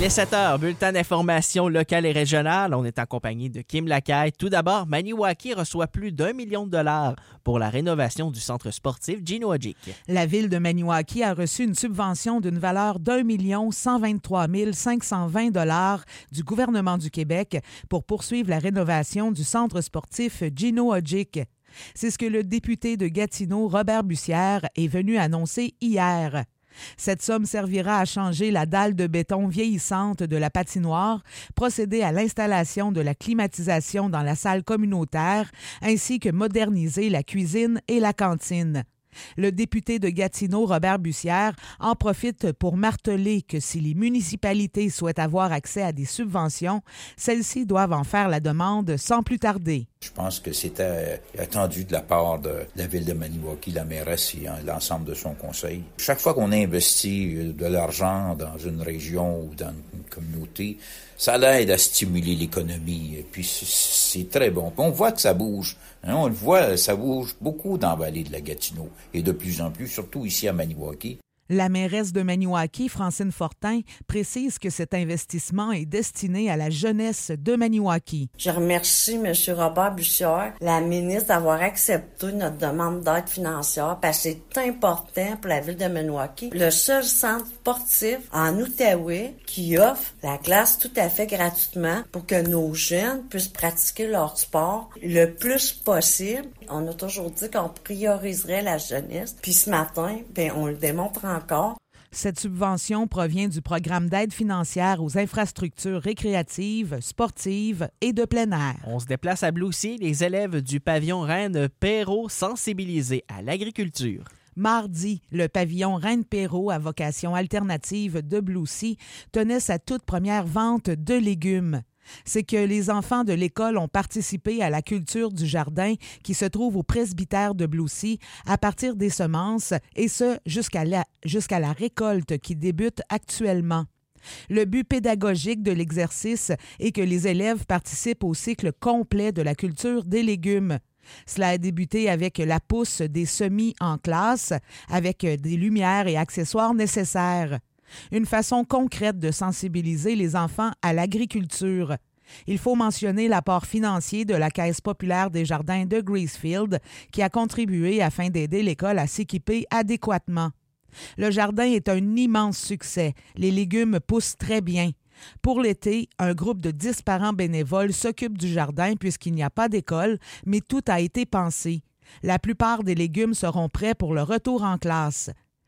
Il est 7h, bulletin d'information locale et régionale. On est en compagnie de Kim Lacaille. Tout d'abord, Maniwaki reçoit plus d'1 million de dollars pour la rénovation du centre sportif Gino Odjick. La ville de Maniwaki a reçu une subvention d'une valeur d'1 123 520 dollars du gouvernement du Québec pour poursuivre la rénovation du centre sportif Gino Odjick. C'est ce que le député de Gatineau, Robert Bussière, est venu annoncer hier. Cette somme servira à changer la dalle de béton vieillissante de la patinoire, procéder à l'installation de la climatisation dans la salle communautaire, ainsi que moderniser la cuisine et la cantine. Le député de Gatineau, Robert Bussière, en profite pour marteler que si les municipalités souhaitent avoir accès à des subventions, celles-ci doivent en faire la demande sans plus tarder. Je pense que c'était attendu de la part de la ville de Maniwaki, la mairesse et l'ensemble de son conseil. Chaque fois qu'on investit de l'argent dans une région ou dans une communauté, ça l'aide à stimuler l'économie. Et puis c'est très bon. Puis on voit que ça bouge. On le voit, ça bouge beaucoup dans la vallée de la Gatineau. Et de plus en plus, surtout ici à Maniwaki. La mairesse de Maniwaki, Francine Fortin, précise que cet investissement est destiné à la jeunesse de Maniwaki. Je remercie M. Robert Bussière, la ministre, d'avoir accepté notre demande d'aide financière parce que c'est important pour la ville de Maniwaki. Le seul centre sportif en Outaouais qui offre la classe tout à fait gratuitement pour que nos jeunes puissent pratiquer leur sport le plus possible. On a toujours dit qu'on prioriserait la jeunesse. Puis ce matin, on le démontre encore. Cette subvention provient du programme d'aide financière aux infrastructures récréatives, sportives et de plein air. On se déplace à Bloussy, les élèves du pavillon Reine-Perrot sensibilisés à l'agriculture. Mardi, le pavillon Reine-Perrot à vocation alternative de Bloussy tenait sa toute première vente de légumes. C'est que les enfants de l'école ont participé à la culture du jardin qui se trouve au presbytère de Bloussy à partir des semences et ce jusqu'à la récolte qui débute actuellement. Le but pédagogique de l'exercice est que les élèves participent au cycle complet de la culture des légumes. Cela a débuté avec la pousse des semis en classe, avec des lumières et accessoires nécessaires. Une façon concrète de sensibiliser les enfants à l'agriculture. Il faut mentionner l'apport financier de la Caisse populaire des jardins de Gracefield qui a contribué afin d'aider l'école à s'équiper adéquatement. Le jardin est un immense succès. Les légumes poussent très bien. Pour l'été, un groupe de 10 parents bénévoles s'occupe du jardin puisqu'il n'y a pas d'école, mais tout a été pensé. La plupart des légumes seront prêts pour le retour en classe.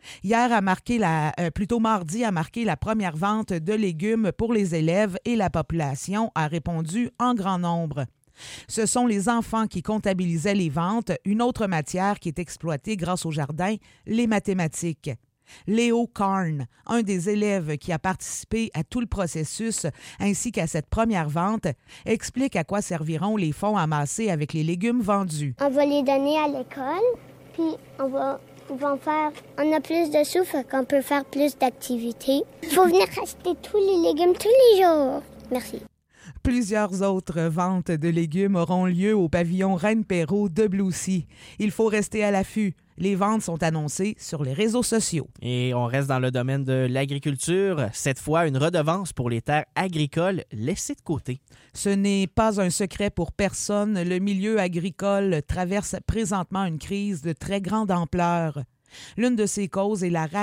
Mardi a marqué la première vente de légumes pour les élèves et la population a répondu en grand nombre. Ce sont les enfants qui comptabilisaient les ventes, une autre matière qui est exploitée grâce au jardin, les mathématiques. Léo Karn, un des élèves qui a participé à tout le processus ainsi qu'à cette première vente, explique à quoi serviront les fonds amassés avec les légumes vendus. On va les donner à l'école, puis on a plus de sous, fait qu'on peut faire plus d'activités. Il faut venir acheter tous les légumes tous les jours. Merci. Plusieurs autres ventes de légumes auront lieu au pavillon Reine-Perrot de Bloussy. Il faut rester à l'affût. Les ventes sont annoncées sur les réseaux sociaux. Et on reste dans le domaine de l'agriculture. Cette fois, une redevance pour les terres agricoles laissées de côté. Ce n'est pas un secret pour personne. Le milieu agricole traverse présentement une crise de très grande ampleur. L'une de ces causes est la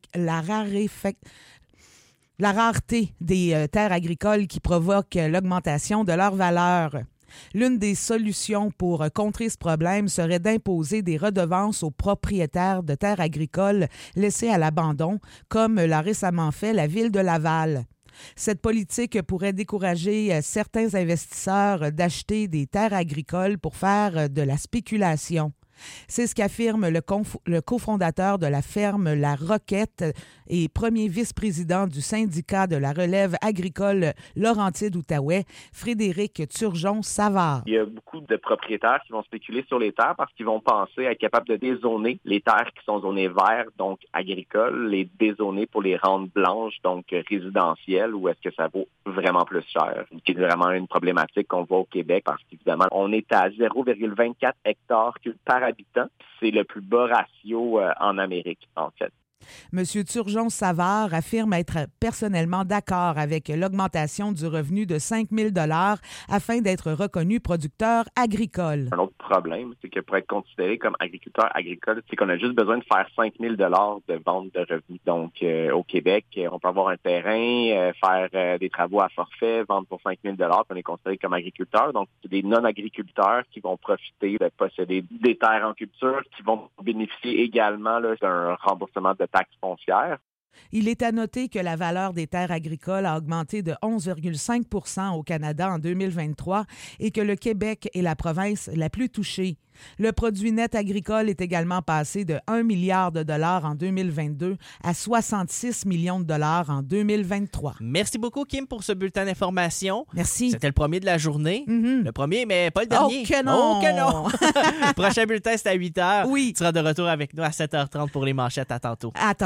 rareté des terres agricoles qui provoque l'augmentation de leur valeur. L'une des solutions pour contrer ce problème serait d'imposer des redevances aux propriétaires de terres agricoles laissées à l'abandon, comme l'a récemment fait la ville de Laval. Cette politique pourrait décourager certains investisseurs d'acheter des terres agricoles pour faire de la spéculation. C'est ce qu'affirme le cofondateur de la ferme La Roquette et premier vice-président du syndicat de la relève agricole Laurentide-Outaouais, Frédéric Turgeon-Savard. Il y a beaucoup de propriétaires qui vont spéculer sur les terres parce qu'ils vont penser être capables de dézoner les terres qui sont zonées vertes, donc agricoles, les dézoner pour les rendre blanches, donc résidentielles, ou est-ce que ça vaut vraiment plus cher? C'est vraiment une problématique qu'on voit au Québec parce qu'évidemment, on est à 0,24 hectares par habitant. C'est le plus bas ratio en Amérique, en fait. M. Turgeon-Savard affirme être personnellement d'accord avec l'augmentation du revenu de 5 000 $ afin d'être reconnu producteur agricole. Un autre problème, c'est que pour être considéré comme agriculteur agricole, c'est qu'on a juste besoin de faire 5 000 $ de vente de revenus. Donc, au Québec, on peut avoir un terrain, faire des travaux à forfait, vendre pour 5 000 $, puis on est considéré comme agriculteur. Donc, c'est des non-agriculteurs qui vont profiter de posséder des terres en culture, qui vont bénéficier également là, d'un remboursement de taxes foncières. Il est à noter que la valeur des terres agricoles a augmenté de 11,5 % au Canada en 2023 et que le Québec est la province la plus touchée. Le produit net agricole est également passé de 1 milliard de dollars en 2022 à 66 millions de dollars en 2023. Merci beaucoup, Kim, pour ce bulletin d'information. Merci. C'était le premier de la journée. Le premier, mais pas le dernier. Oh que non! Oh que non! Prochain bulletin, c'est à 8 h. Oui. Tu seras de retour avec nous à 7h30 pour les manchettes. À tantôt. Attends.